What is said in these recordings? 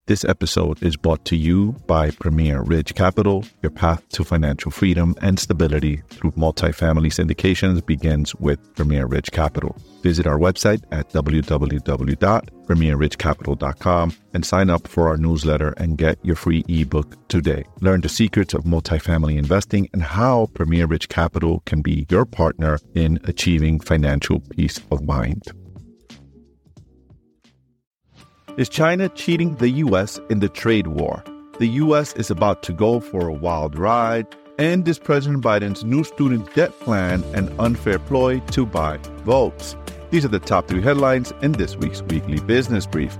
This episode is brought to you by Premier Ridge Capital. Your path to financial freedom and stability through multifamily syndications begins with Premier Ridge Capital. Visit our website at www.premierridgecapital.com and sign up for our newsletter and get your free ebook today. Learn the secrets of multifamily investing and how Premier Ridge Capital can be your partner in achieving financial peace of mind. Is China cheating the U.S. in the trade war? The U.S. is about to go for a wild ride, and is President Biden's new student debt plan an unfair ploy to buy votes? These are the top 3 headlines in this week's Weekly Business Brief.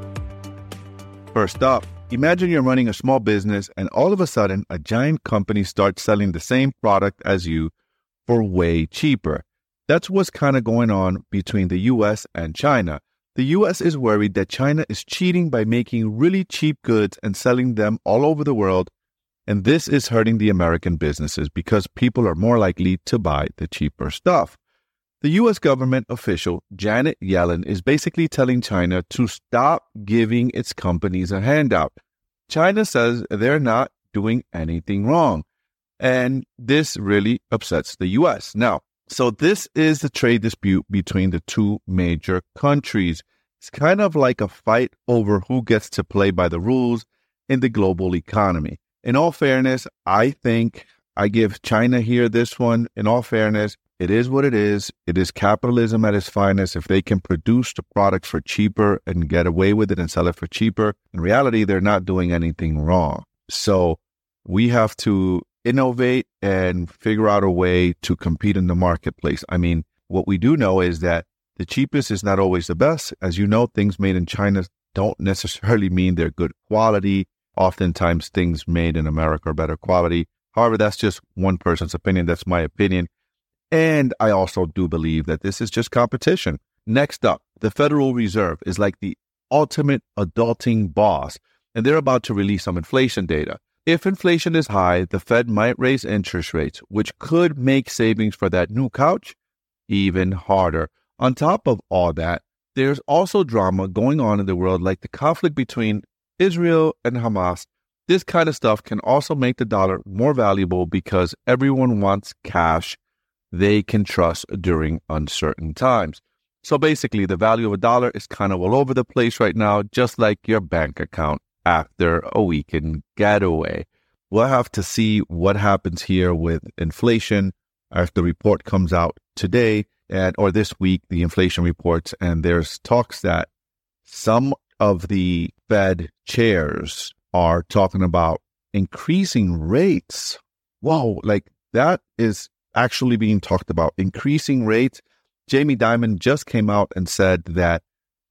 First up, imagine you're running a small business and all of a sudden a giant company starts selling the same product as you for way cheaper. That's what's kind of going on between the U.S. and China. The U.S. is worried that China is cheating by making really cheap goods and selling them all over the world, and this is hurting the American businesses because people are more likely to buy the cheaper stuff. The U.S. government official Janet Yellen is basically telling China to stop giving its companies a handout. China says they're not doing anything wrong, and this really upsets the U.S. Now, so this is the trade dispute between the two major countries. It's kind of like a fight over who gets to play by the rules in the global economy. In all fairness, I think I give China here this one. In all fairness, it is what it is. It is capitalism at its finest. If they can produce the product for cheaper and get away with it and sell it for cheaper, in reality, they're not doing anything wrong. So we have to innovate and figure out a way to compete in the marketplace. I mean, what we do know is that the cheapest is not always the best. As you know, things made in China don't necessarily mean they're good quality. Oftentimes, things made in America are better quality. However, that's just one person's opinion. That's my opinion. And I also do believe that this is just competition. Next up, the Federal Reserve is like the ultimate adulting boss, and they're about to release some inflation data. If inflation is high, the Fed might raise interest rates, which could make savings for that new couch even harder. On top of all that, there's also drama going on in the world, like the conflict between Israel and Hamas. This kind of stuff can also make the dollar more valuable because everyone wants cash they can trust during uncertain times. So basically, the value of a dollar is kind of all over the place right now, just like your bank account after a weekend getaway. We'll have to see what happens here with inflation as the report comes out today or this week, the inflation reports, and there's talks that some of the Fed chairs are talking about increasing rates. Whoa, like that is actually being talked about, increasing rates. Jamie Dimon just came out and said that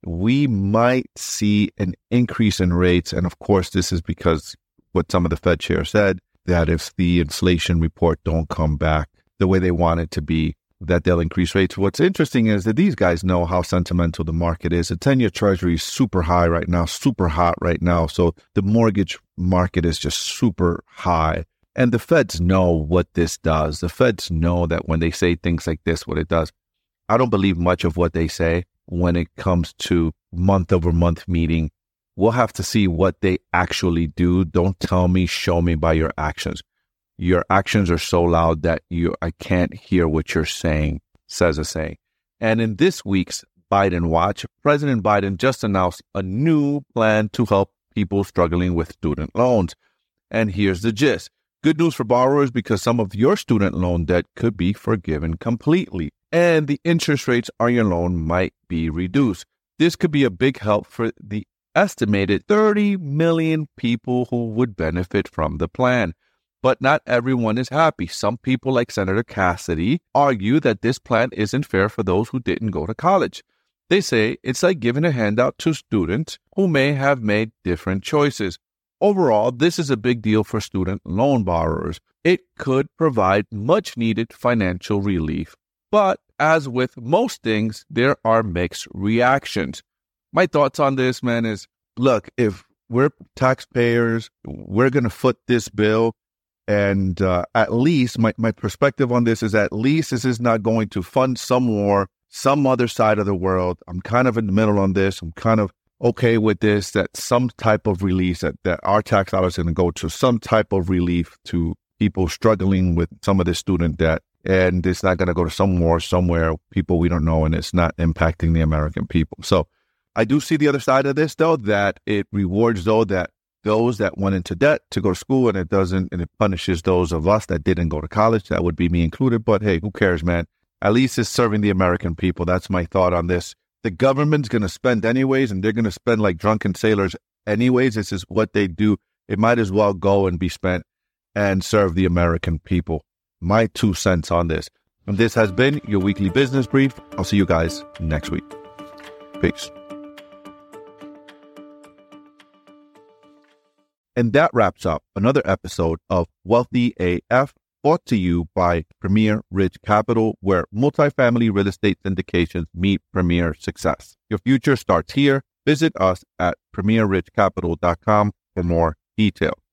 we might see an increase in rates. And of course, this is because what some of the Fed chair said, that if the inflation report don't come back the way they want it to be, that they'll increase rates. What's interesting is that these guys know how sentimental the market is. The 10-year treasury is super high right now, super hot right now. So the mortgage market is just super high. And the Feds know what this does. The Feds know that when they say things like this, what it does. I don't believe much of what they say when it comes to month-over-month meeting. We'll have to see what they actually do. Don't tell me, show me by your actions. Your actions are so loud that I can't hear what you're saying, says a saying. And in this week's Biden Watch, President Biden just announced a new plan to help people struggling with student loans. And here's the gist. Good news for borrowers because some of your student loan debt could be forgiven completely. And the interest rates on your loan might be reduced. This could be a big help for the estimated 30 million people who would benefit from the plan. But not everyone is happy. Some people, like Senator Cassidy, argue that this plan isn't fair for those who didn't go to college. They say it's like giving a handout to students who may have made different choices. Overall, this is a big deal for student loan borrowers. It could provide much-needed financial relief. But as with most things, there are mixed reactions. My thoughts on this, man, is, look, if we're taxpayers, we're going to foot this bill. And at least my perspective on this is at least this is not going to fund some war, some other side of the world. I'm kind of in the middle on this. I'm kind of okay with this, that some type of release, that our tax dollars are going to go to some type of relief to people struggling with some of this student debt. And it's not going to go to somewhere, people we don't know, and it's not impacting the American people. So I do see the other side of this, though, that it rewards those that went into debt to go to school, and it punishes those of us that didn't go to college. That would be me included. But hey, who cares, man? At least it's serving the American people. That's my thought on this. The government's going to spend anyways, and they're going to spend like drunken sailors anyways. This is what they do. It might as well go and be spent and serve the American people. My 2 cents on this. And this has been your weekly business brief. I'll see you guys next week. Peace. And that wraps up another episode of Wealthy AF, brought to you by Premier Ridge Capital, where multifamily real estate syndications meet premier success. Your future starts here. Visit us at premierridgecapital.com for more details.